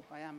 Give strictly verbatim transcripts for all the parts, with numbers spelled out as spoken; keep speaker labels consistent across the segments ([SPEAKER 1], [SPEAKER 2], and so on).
[SPEAKER 1] I am.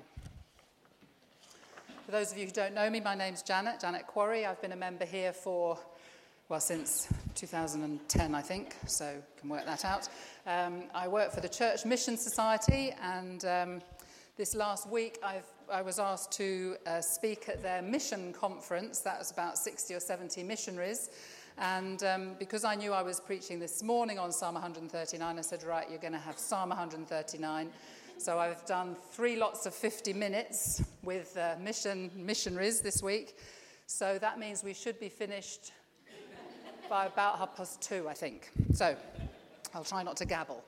[SPEAKER 1] For those of you who don't know me, my name's Janet, Janet Quarry. I've been a member here for, well, since two thousand ten, I think, so you can work that out. Um, I work for the Church Mission Society, and um, this last week I've, I was asked to uh, speak at their mission conference. That was about sixty or seventy missionaries. And um, because I knew I was preaching this morning on Psalm one thirty-nine, I said, right, you're going to have Psalm one thirty-nine. So I've done three lots of fifty minutes with uh, mission missionaries this week. So that means we should be finished by about half past two, I think. So I'll try not to gabble.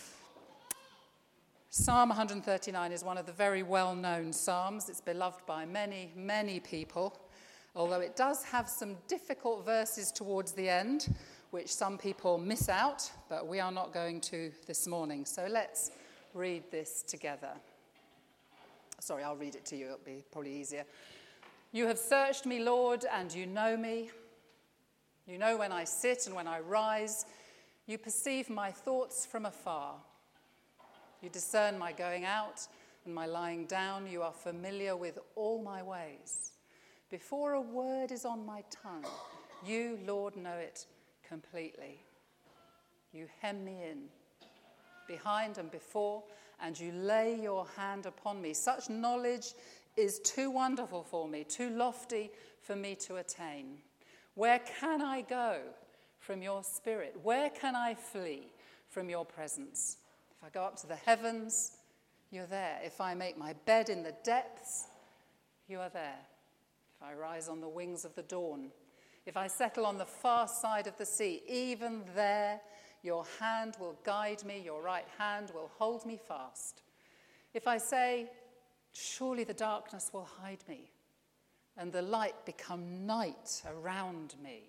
[SPEAKER 1] Psalm one thirty-nine is one of the very well-known psalms. It's beloved by many, many people, although it does have some difficult verses towards the end, which some people miss out, but we are not going to this morning. So let's read this together. Sorry, I'll read it to you. It'll be probably easier. You have searched me, Lord, and you know me. You know when I sit and when I rise. You perceive my thoughts from afar. You discern my going out and my lying down. You are familiar with all my ways. Before a word is on my tongue, you, Lord, know it completely. You hem me in, behind and before, and you lay your hand upon me. Such knowledge is too wonderful for me, too lofty for me to attain. Where can I go from your spirit? Where can I flee from your presence? If I go up to the heavens, you're there. If I make my bed in the depths, you are there. If I rise on the wings of the dawn, if I settle on the far side of the sea, even there your hand will guide me, your right hand will hold me fast. If I say, surely the darkness will hide me, and the light become night around me,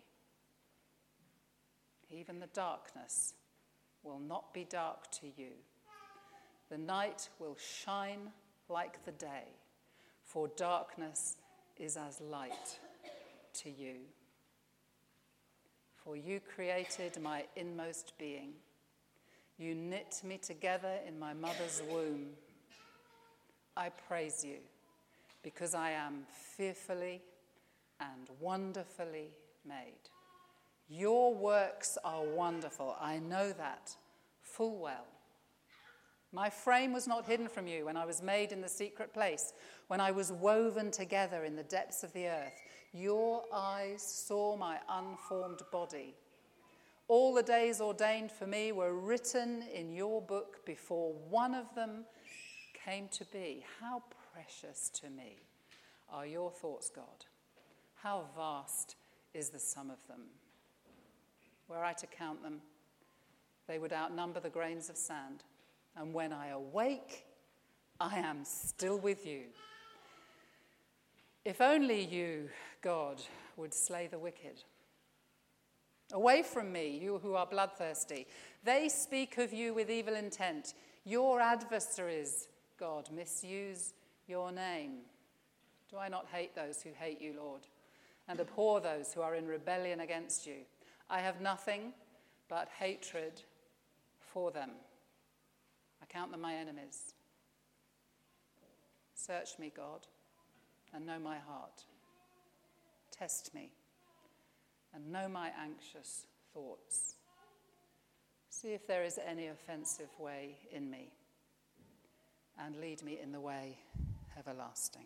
[SPEAKER 1] even the darkness will not be dark to you. The night will shine like the day, for darkness is as light to you. For you created my inmost being. You knit me together in my mother's womb. I praise you because I am fearfully and wonderfully made. Your works are wonderful. I know that full well. My frame was not hidden from you when I was made in the secret place, when I was woven together in the depths of the earth. Your eyes saw my unformed body. All the days ordained for me were written in your book before one of them came to be. How precious to me are your thoughts, God. How vast is the sum of them. Were I to count them, they would outnumber the grains of sand. And when I awake, I am still with you. If only you, God, would slay the wicked. Away from me, you who are bloodthirsty. They speak of you with evil intent. Your adversaries, God, misuse your name. Do I not hate those who hate you, Lord, and abhor those who are in rebellion against you? I have nothing but hatred for them. I count them my enemies. Search me, God, and know my heart. Test me and know my anxious thoughts. See if there is any offensive way in me, and lead me in the way everlasting.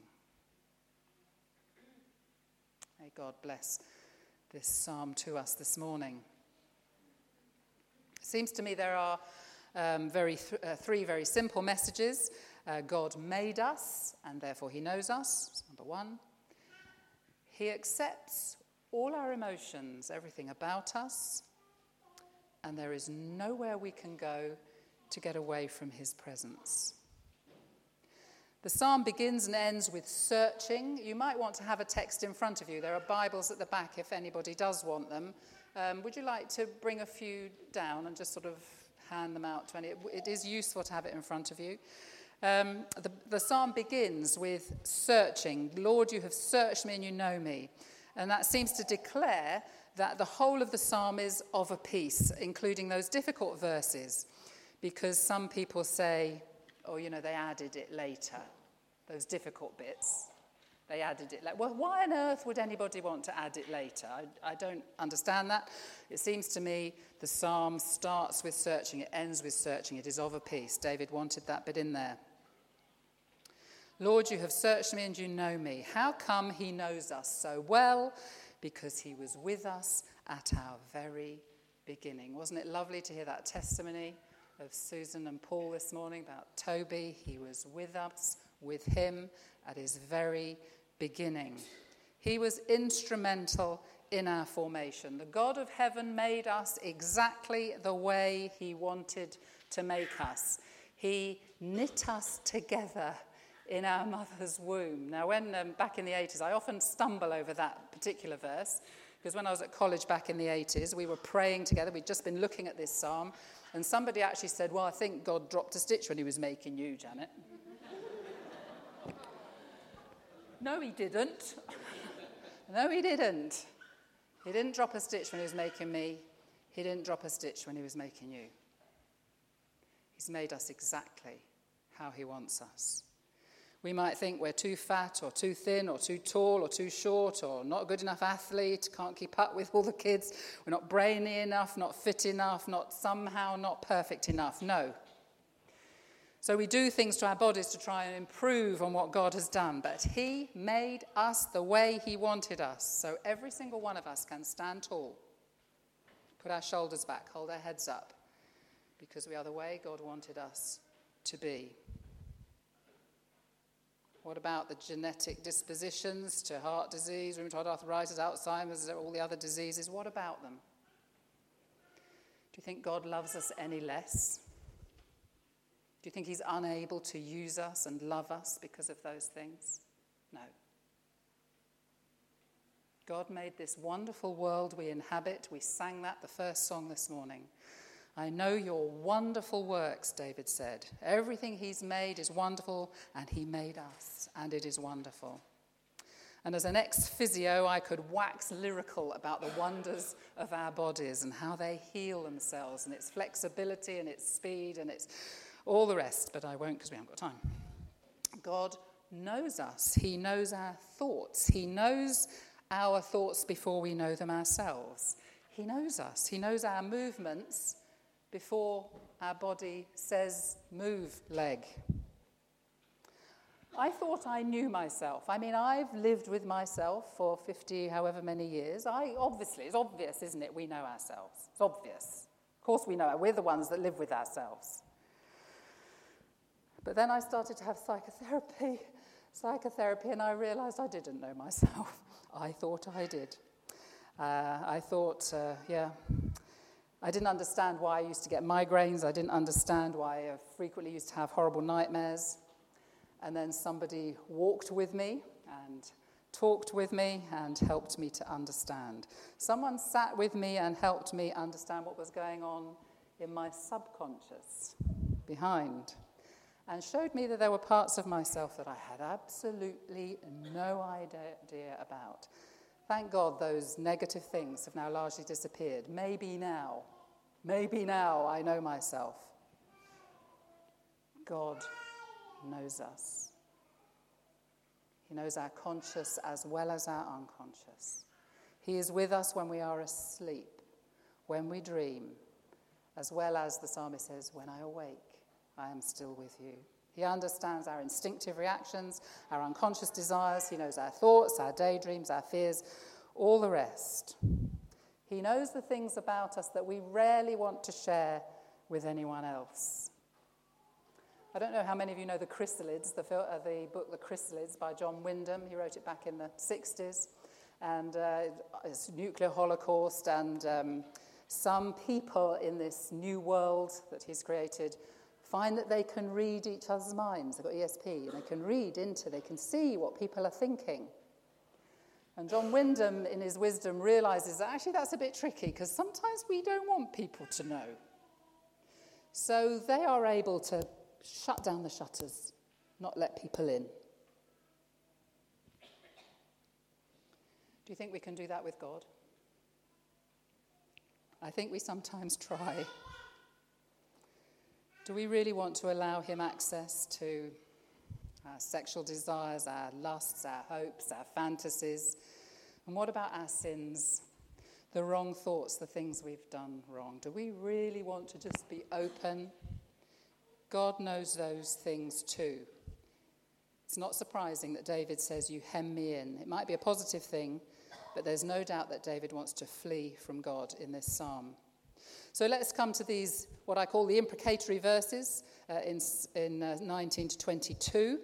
[SPEAKER 1] May God bless this psalm to us this morning. It seems to me there are um, very th- uh, three very simple messages. Uh, God made us, and therefore he knows us, number one. He accepts all our emotions, everything about us, and there is nowhere we can go to get away from his presence. The psalm begins and ends with searching. You might want to have a text in front of you. There are Bibles at the back if anybody does want them. Um, would you like to bring a few down and just sort of hand them out to any? It is useful to have it in front of you. Um, the, the psalm begins with searching. Lord, you have searched me and you know me. And that seems to declare that the whole of the psalm is of a piece, including those difficult verses, because some people say, oh, you know, they added it later. those difficult bits. They added it. Like, well, why on earth would anybody want to add it later? I, I don't understand that. It seems to me the psalm starts with searching, it ends with searching. It is of a piece. David wanted that bit in there. Lord, you have searched me and you know me. How come he knows us so well? Because he was with us at our very beginning. Wasn't it lovely to hear that testimony of Susan and Paul this morning about Toby? He was with us, with him at his very beginning. He was instrumental in our formation. The God of heaven made us exactly the way he wanted to make us. He knit us together in our mother's womb. Now, when um, back in the eighties, I often stumble over that particular verse, because when I was at college back in the eighties, we were praying together. We'd just been looking at this psalm, and somebody actually said, well, I think God dropped a stitch when he was making you, Janet. No, he didn't. No, he didn't. He didn't drop a stitch when he was making me. He didn't drop a stitch when he was making you. He's made us exactly how he wants us. We might think we're too fat or too thin or too tall or too short or not a good enough athlete, can't keep up with all the kids. We're not brainy enough, not fit enough, not somehow not perfect enough. No. So we do things to our bodies to try and improve on what God has done. But he made us the way he wanted us. So every single one of us can stand tall, put our shoulders back, hold our heads up, because we are the way God wanted us to be. What about the genetic dispositions to heart disease, rheumatoid arthritis, Alzheimer's, all the other diseases? What about them? Do you think God loves us any less? Do you think he's unable to use us and love us because of those things? No. God made this wonderful world we inhabit. We sang that the first song this morning. I know your wonderful works, David said. Everything he's made is wonderful, and he made us, and it is wonderful. And as an ex-physio, I could wax lyrical about the wonders of our bodies and how they heal themselves, and its flexibility and its speed and its all the rest, but I won't because we haven't got time. God knows us. He knows our thoughts. He knows our thoughts before we know them ourselves. He knows us. He knows our movements before our body says, move, leg. I thought I knew myself. I mean, I've lived with myself for fifty, however many years. I obviously, it's obvious, isn't it? We know ourselves. It's obvious. Of course we know it. We're the ones that live with ourselves. But then I started to have psychotherapy, psychotherapy, and I realized I didn't know myself. I thought I did. Uh, I thought, uh, yeah... I didn't understand why I used to get migraines. I didn't understand why I frequently used to have horrible nightmares. And then somebody walked with me and talked with me and helped me to understand. Someone sat with me and helped me understand what was going on in my subconscious behind, and showed me that there were parts of myself that I had absolutely no idea about. Thank God those negative things have now largely disappeared. Maybe now, maybe now I know myself. God knows us. He knows our conscious as well as our unconscious. He is with us when we are asleep, when we dream, as well as the psalmist says, when I awake, I am still with you. He understands our instinctive reactions, our unconscious desires. He knows our thoughts, our daydreams, our fears, all the rest. He knows the things about us that we rarely want to share with anyone else. I don't know how many of you know The Chrysalids, the, fil- uh, the book The Chrysalids by John Wyndham. He wrote it back in the sixties. And uh, it's nuclear holocaust, and um, some people in this new world that he's created find that they can read each other's minds. They've got E S P, and they can read into, they can see what people are thinking. And John Wyndham, in his wisdom, realizes that actually that's a bit tricky, because sometimes we don't want people to know. So they are able to shut down the shutters, not let people in. Do you think we can do that with God? I think we sometimes try. Do we really want to allow him access to our our sexual desires, our lusts, our hopes, our fantasies. And what about our sins? The wrong thoughts, the things we've done wrong. Do we really want to just be open? God knows those things too. It's not surprising that David says, you hem me in. It might be a positive thing, but there's no doubt that David wants to flee from God in this psalm. So let's come to these, what I call the imprecatory verses uh, in, in uh, nineteen to twenty-two.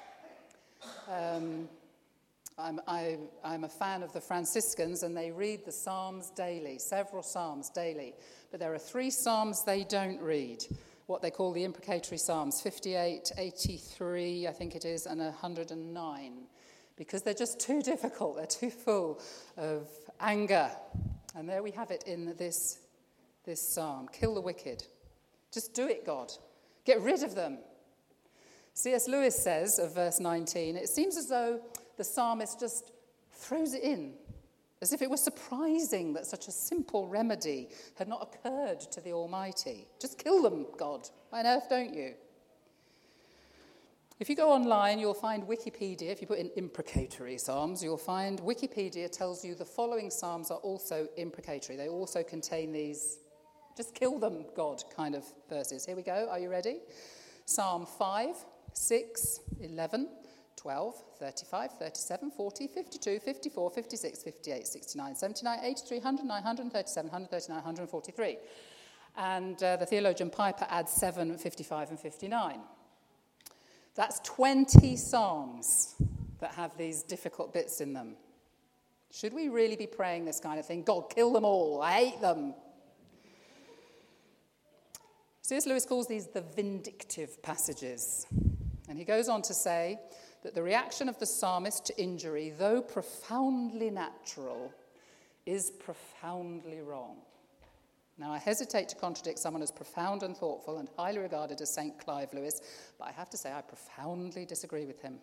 [SPEAKER 1] Um, I'm, I, I'm a fan of the Franciscans, and they read the Psalms daily, several Psalms daily. But there are three Psalms they don't read, what they call the imprecatory Psalms, fifty-eight, eighty-three, I think it is, and one hundred nine, because they're just too difficult. They're too full of anger. And there we have it in this, this psalm. Kill the wicked. Just do it, God. Get rid of them. C S Lewis says of verse nineteen, it seems as though the psalmist just throws it in, as if it was surprising that such a simple remedy had not occurred to the Almighty. Just kill them, God. Why on earth don't you? If you go online, you'll find Wikipedia. If you put in imprecatory psalms, you'll find Wikipedia tells you the following psalms are also imprecatory. They also contain these, just kill them, God, kind of verses. Here we go. Are you ready? Psalm five, six, eleven, twelve, thirty-five, thirty-seven, forty, fifty-two, fifty-four, fifty-six, fifty-eight, sixty-nine, seventy-nine, eighty-three, one hundred, nine hundred thirty-seven, one hundred thirty-nine, one hundred forty-three. And uh, the theologian Piper adds seven, fifty-five, and fifty-nine. That's twenty psalms that have these difficult bits in them. Should we really be praying this kind of thing? God, kill them all. I hate them. C S Lewis calls these the vindictive passages. And he goes on to say that the reaction of the psalmist to injury, though profoundly natural, is profoundly wrong. Now, I hesitate to contradict someone as profound and thoughtful and highly regarded as Saint Clive Lewis, but I have to say I profoundly disagree with him.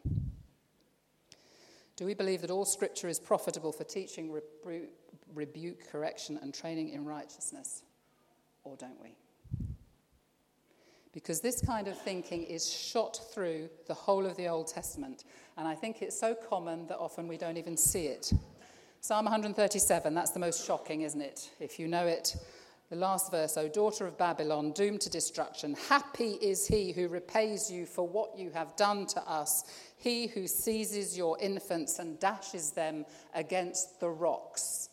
[SPEAKER 1] Do we believe that all Scripture is profitable for teaching, rebu- rebuke, correction, and training in righteousness? Or don't we? Because this kind of thinking is shot through the whole of the Old Testament, and I think it's so common that often we don't even see it. Psalm one hundred thirty-seven, that's the most shocking, isn't it? If you know it. The last verse, O daughter of Babylon, doomed to destruction, happy is he who repays you for what you have done to us, he who seizes your infants and dashes them against the rocks.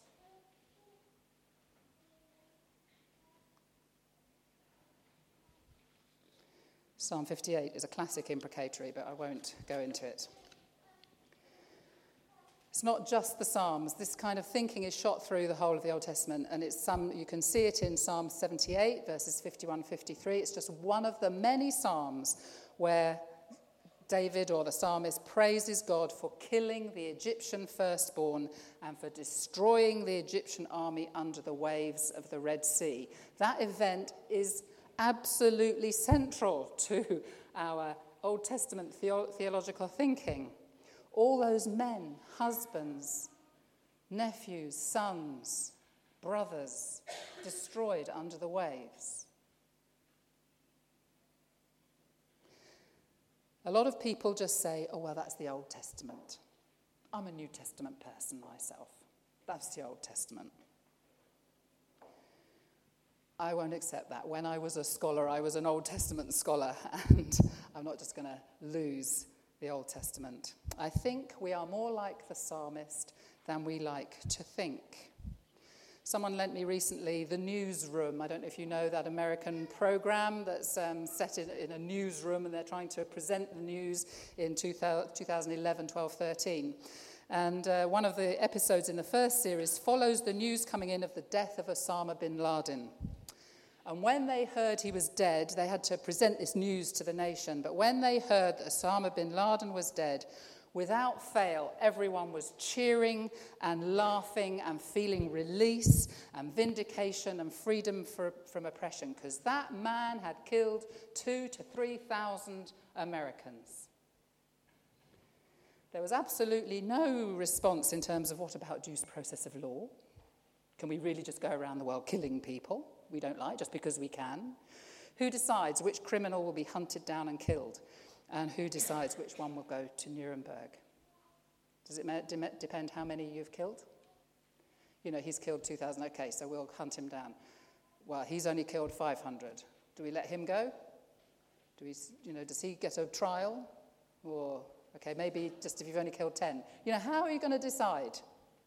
[SPEAKER 1] Psalm fifty-eight is a classic imprecatory, but I won't go into it. It's not just the Psalms. This kind of thinking is shot through the whole of the Old Testament, and it's some you can see it in Psalm seventy-eight, verses fifty-one, fifty-three. It's just one of the many Psalms where David or the psalmist praises God for killing the Egyptian firstborn and for destroying the Egyptian army under the waves of the Red Sea. That event is absolutely central to our Old Testament theo- theological thinking. All those men, husbands, nephews, sons, brothers, destroyed under the waves. A lot of people just say, oh, well, that's the Old Testament. I'm a New Testament person myself. That's the Old Testament. I won't accept that. When I was a scholar, I was an Old Testament scholar, and I'm not just going to lose the Old Testament. I think we are more like the psalmist than we like to think. Someone lent me recently The Newsroom. I don't know if you know that American program that's um, set in, in a newsroom, and they're trying to present the news in two thousand eleven, twelve, thirteen. And uh, one of the episodes in the first series follows the news coming in of the death of Osama bin Laden. And when they heard he was dead, they had to present this news to the nation. But when they heard that Osama bin Laden was dead, without fail, everyone was cheering and laughing and feeling release and vindication and freedom for, from oppression, because that man had killed two to three thousand Americans. There was absolutely no response in terms of what about due process of law? Can we really just go around the world killing people we don't like just because we can? Who decides which criminal will be hunted down and killed? And who decides which one will go to Nuremberg? Does it de- depend how many you've killed? You know, he's killed two thousand. Okay, so we'll hunt him down. Well, he's only killed five hundred. Do we let him go? Do we, you know, does he get a trial? Or, okay, maybe just if you've only killed ten. You know, how are you going to decide?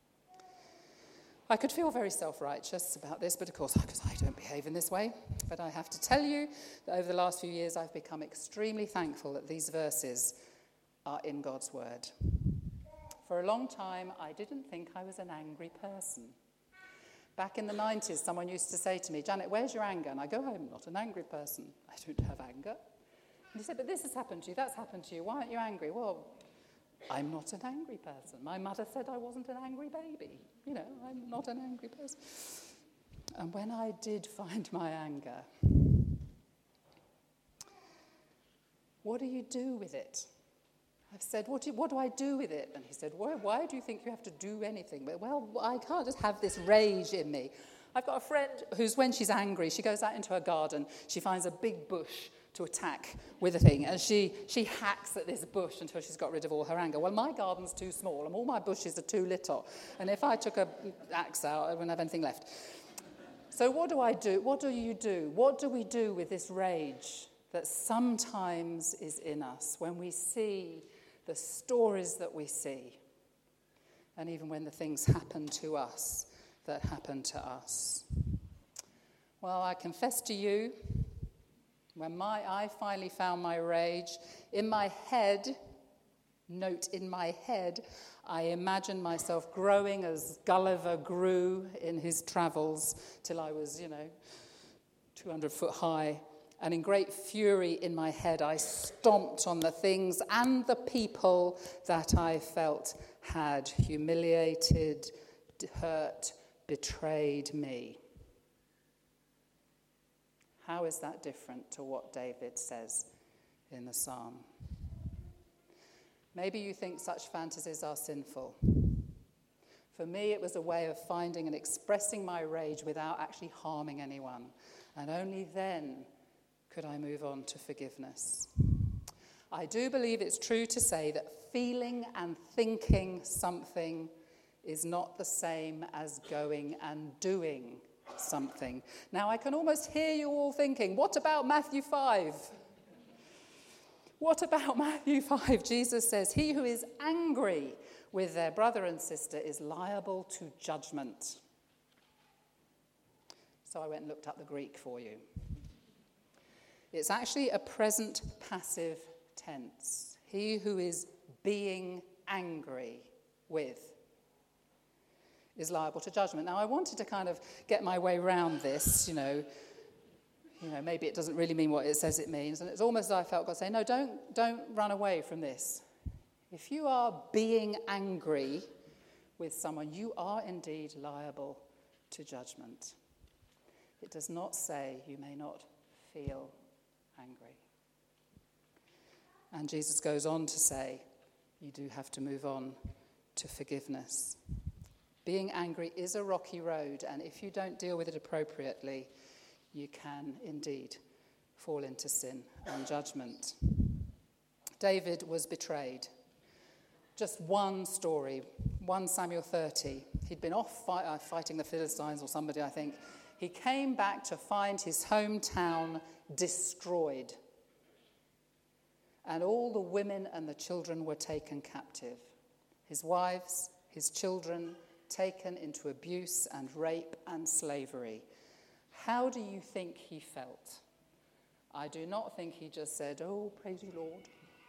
[SPEAKER 1] I could feel very self-righteous about this, but of course, because I don't behave in this way. But I have to tell you that over the last few years, I've become extremely thankful that these verses are in God's word. For a long time, I didn't think I was an angry person. Back in the nineties, someone used to say to me, Janet, where's your anger? And I go, I'm not an angry person. I don't have anger. And he said, but this has happened to you, that's happened to you. Why aren't you angry? Well, I'm not an angry person. My mother said I wasn't an angry baby. You know, I'm not an angry person. And when I did find my anger, what do you do with it? I've said, what do, what do I do with it? And he said, why, why do you think you have to do anything? Well, I can't just have this rage in me. I've got a friend who's, when she's angry, she goes out into her garden, she finds a big bush to attack with a thing, and she, she hacks at this bush until she's got rid of all her anger. Well, my garden's too small, and all my bushes are too little, and if I took an axe out, I wouldn't have anything left. So what do I do? What do you do? What do we do with this rage that sometimes is in us when we see the stories that we see, and even when the things happen to us that happen to us? Well, I confess to you, when my, I finally found my rage, in my head, note in my head, I imagined myself growing as Gulliver grew in his travels till I was, you know, two hundred foot high. And in great fury in my head, I stomped on the things and the people that I felt had humiliated, hurt, betrayed me. How is that different to what David says in the psalm? Maybe you think such fantasies are sinful. For me, it was a way of finding and expressing my rage without actually harming anyone. And only then could I move on to forgiveness. I do believe it's true to say that feeling and thinking something is not the same as going and doing something. Now, I can almost hear you all thinking, what about Matthew five? What about Matthew five? Jesus says, he who is angry with their brother and sister is liable to judgment. So I went and looked up the Greek for you. It's actually a present passive tense. He who is being angry with is liable to judgment. Now, I wanted to kind of get my way around this, you know, you know, maybe it doesn't really mean what it says it means. And it's almost as I felt God say, no, don't, don't run away from this. If you are being angry with someone, you are indeed liable to judgment. It does not say you may not feel angry. And Jesus goes on to say, you do have to move on to forgiveness. Being angry is a rocky road, and if you don't deal with it appropriately, you can indeed fall into sin and judgment. David was betrayed. Just one story, First Samuel thirty. He'd been off fight, uh, fighting the Philistines or somebody, I think. He came back to find his hometown destroyed. And all the women and the children were taken captive. His wives, his children, taken into abuse and rape and slavery. How do you think he felt? I do not think he just said, oh, praise you, Lord.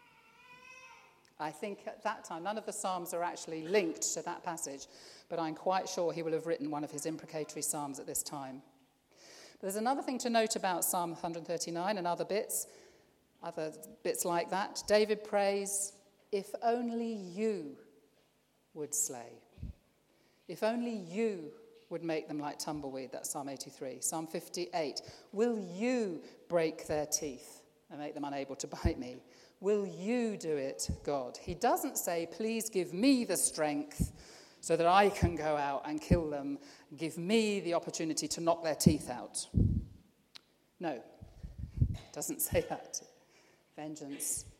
[SPEAKER 1] I think at that time, none of the Psalms are actually linked to that passage, but I'm quite sure he will have written one of his imprecatory Psalms at this time. But there's another thing to note about Psalm one thirty-nine and other bits, other bits like that. David prays, if only you would slay. If only you would make them like tumbleweed, that's Psalm eighty-three. Psalm fifty-eight, will you break their teeth and make them unable to bite me? Will you do it, God? He doesn't say, please give me the strength so that I can go out and kill them. Give me the opportunity to knock their teeth out. No, it doesn't say that. Vengeance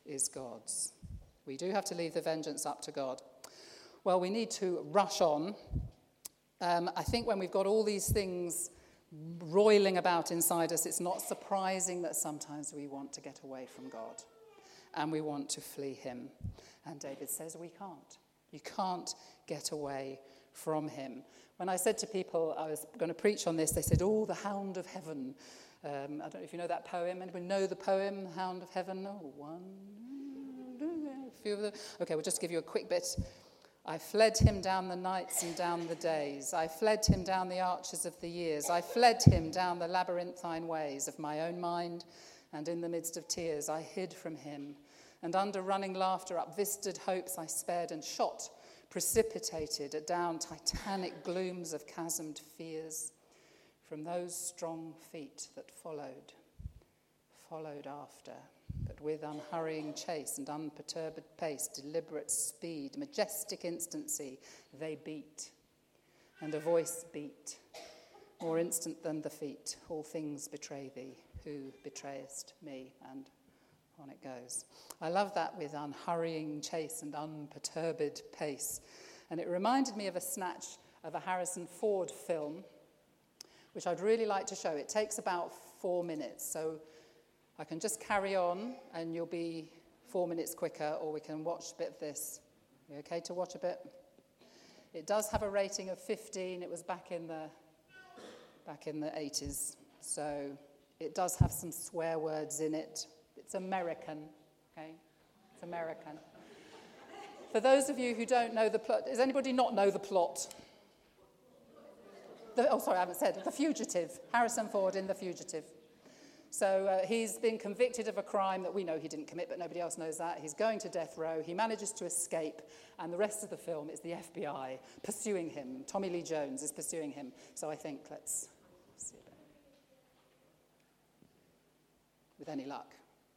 [SPEAKER 1] is God's. We do have to leave the vengeance up to God. Well, we need to rush on. Um, I think when we've got all these things roiling about inside us, it's not surprising that sometimes we want to get away from God and we want to flee him. And David says we can't. You can't get away from him. When I said to people I was going to preach on this, they said, oh, the Hound of Heaven. Um, I don't know if you know that poem. Anybody know the poem, Hound of Heaven? Oh, one, a few of them. Okay, we'll just give you a quick bit. I fled him down the nights and down the days. I fled him down the arches of the years. I fled him down the labyrinthine ways of my own mind, and in the midst of tears I hid from him. And under running laughter, up vistaed hopes I sped and shot, precipitated down titanic glooms of chasmed fears. From those strong feet that followed, followed after, but with unhurrying chase and unperturbed pace, deliberate speed, majestic instancy, they beat. And a voice beat, more instant than the feet. All things betray thee, who betrayest me? And on it goes. I love that, with unhurrying chase and unperturbed pace. And it reminded me of a snatch of a Harrison Ford film, which I'd really like to show. It takes about four minutes, so I can just carry on and you'll be four minutes quicker, or we can watch a bit of this. You okay to watch a bit? It does have a rating of fifteen. It was back in the back in the eighties, so it does have some swear words in it. It's American, okay? It's American. For those of you who don't know the plot, does anybody not know the plot? The, oh, sorry, I haven't said it. The Fugitive. Harrison Ford in The Fugitive. So uh, he's been convicted of a crime that we know he didn't commit, but nobody else knows that. He's going to death row. He manages to escape, and the rest of the film is the F B I pursuing him. Tommy Lee Jones is pursuing him. So I think let's see a bit. With any luck.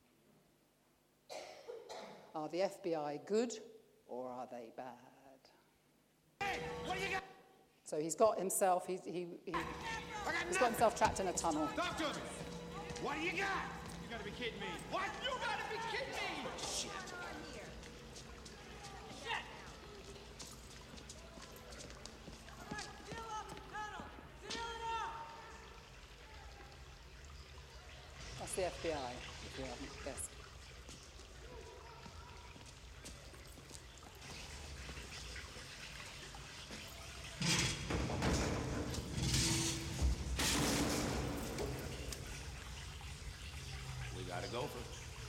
[SPEAKER 1] Are the F B I good, or are they bad?
[SPEAKER 2] Hey, what do you got?
[SPEAKER 1] So he's got himself, he, he, he, he's got himself trapped in a tunnel.
[SPEAKER 2] Talk to me. What do you got? You gotta be kidding me. What? You gotta be kidding me. Shit. Shit. All right, seal up the tunnel. Seal it up.
[SPEAKER 1] That's the F B I, if you haven't guessed.
[SPEAKER 2] Gotta go for it.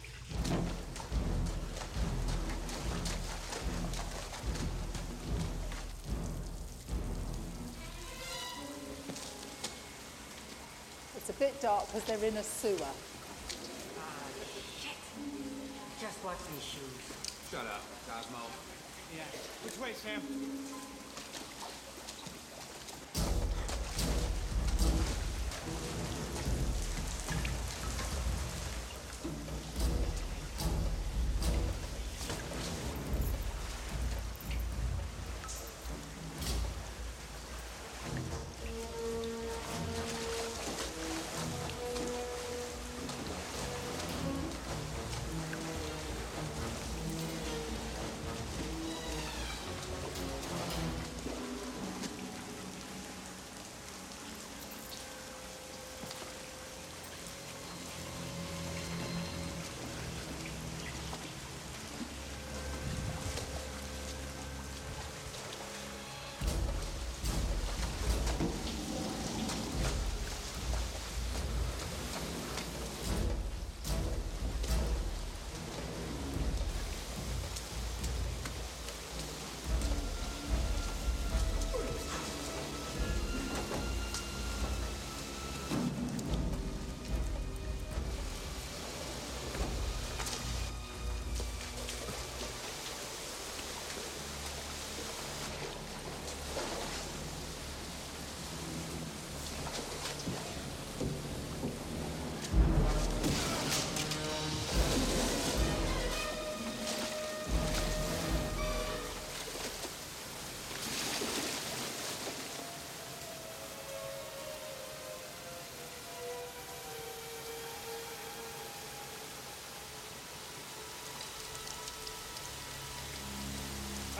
[SPEAKER 1] It's a bit dark because they're in a sewer.
[SPEAKER 3] Ah, shit. Just watch these shoes.
[SPEAKER 2] Shut up, Cosmo. Yeah. Which way, Sam?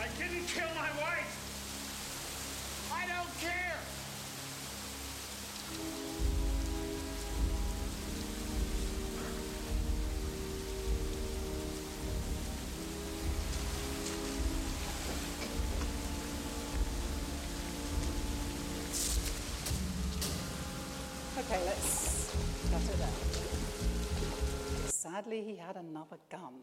[SPEAKER 2] I didn't kill my wife. I don't care.
[SPEAKER 1] Okay, let's cut it out. Sadly, he had another gun.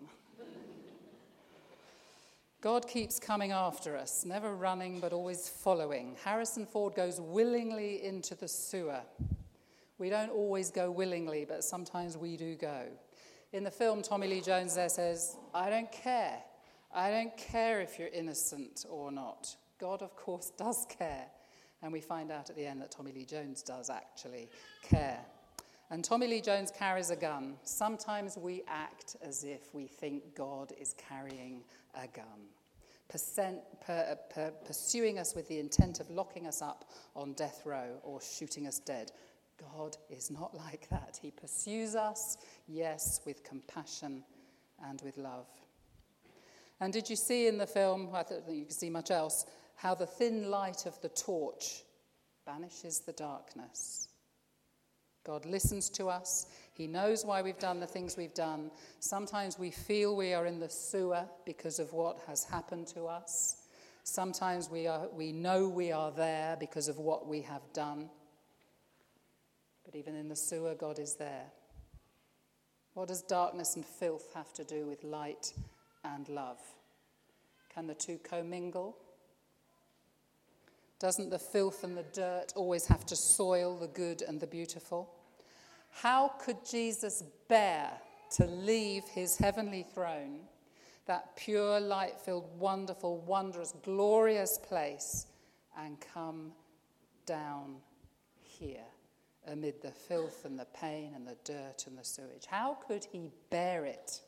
[SPEAKER 1] God keeps coming after us, never running but always following. Harrison Ford goes willingly into the sewer. We don't always go willingly, but sometimes we do go. In the film, Tommy Lee Jones there says, I don't care. I don't care if you're innocent or not. God, of course, does care. And we find out at the end that Tommy Lee Jones does actually care. And Tommy Lee Jones carries a gun. Sometimes we act as if we think God is carrying a gun, Percent, per, per, pursuing us with the intent of locking us up on death row or shooting us dead. God is not like that. He pursues us, yes, with compassion and with love. And did you see in the film, I don't think you can see much else, how the thin light of the torch banishes the darkness? God listens to us. He knows why we've done the things we've done. Sometimes we feel we are in the sewer because of what has happened to us. Sometimes we are, we know we are there because of what we have done. But even in the sewer, God is there. What does darkness and filth have to do with light and love? Can the two commingle? Doesn't the filth and the dirt always have to soil the good and the beautiful? How could Jesus bear to leave his heavenly throne, that pure, light-filled, wonderful, wondrous, glorious place, and come down here amid the filth and the pain and the dirt and the sewage? How could he bear it?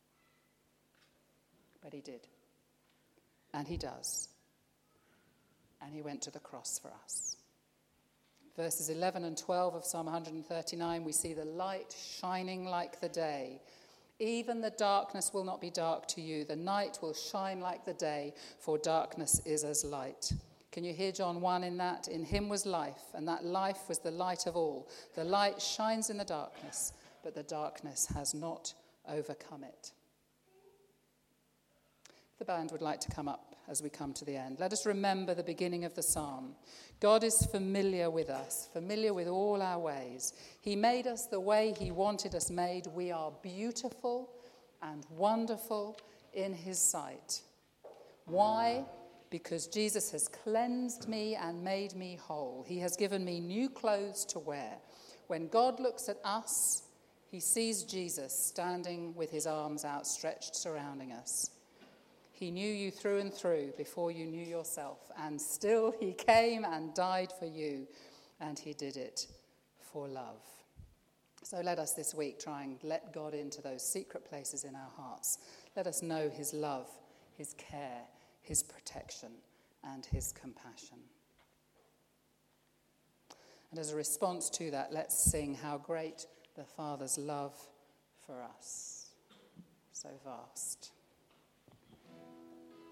[SPEAKER 1] But he did. And he does. And he went to the cross for us. Verses eleven and twelve of Psalm one thirty-nine, we see the light shining like the day. Even the darkness will not be dark to you. The night will shine like the day, for darkness is as light. Can you hear John one in that? In him was life, and that life was the light of all. The light shines in the darkness, but the darkness has not overcome it. The band would like to come up as we come to the end. Let us remember the beginning of the psalm. God is familiar with us, familiar with all our ways. He made us the way he wanted us made. We are beautiful and wonderful in his sight. Why? Because Jesus has cleansed me and made me whole. He has given me new clothes to wear. When God looks at us, he sees Jesus standing with his arms outstretched, surrounding us. He knew you through and through before you knew yourself, and still he came and died for you, and he did it for love. So let us this week try and let God into those secret places in our hearts. Let us know his love, his care, his protection, and his compassion. And as a response to that, let's sing How Great the Father's Love for Us. So vast.